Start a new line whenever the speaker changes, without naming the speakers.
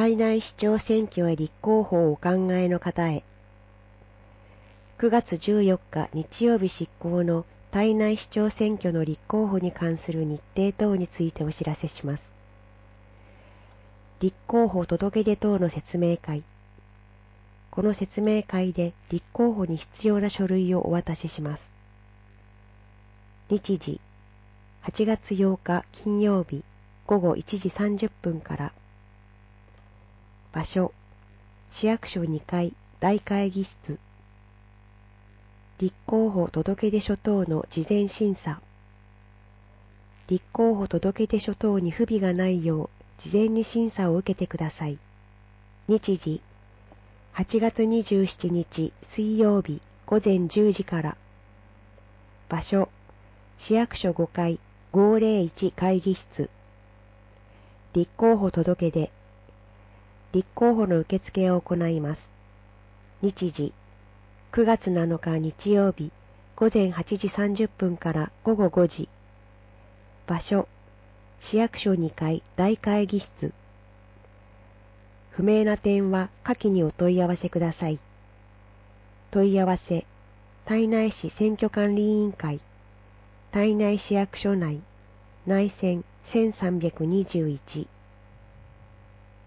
胎内市長選挙へ立候補をお考えの方へ。9月14日日曜日執行の胎内市長選挙の立候補に関する日程等についてお知らせします。立候補届出等の説明会。この説明会で立候補に必要な書類をお渡しします。日時、8月8日金曜日午後1時30分から。場所、市役所2階大会議室。立候補届出書等の事前審査。立候補届出書等に不備がないよう事前に審査を受けてください。日時、8月27日水曜日午前10時から。場所、市役所5階501会議室。立候補届出。立候補の受付を行います。日時、9月7日日曜日午前8時30分から午後5時。場所、市役所2階大会議室。不明な点は下記にお問い合わせください。問い合わせ、胎内市選挙管理委員会、胎内市役所内、内線1321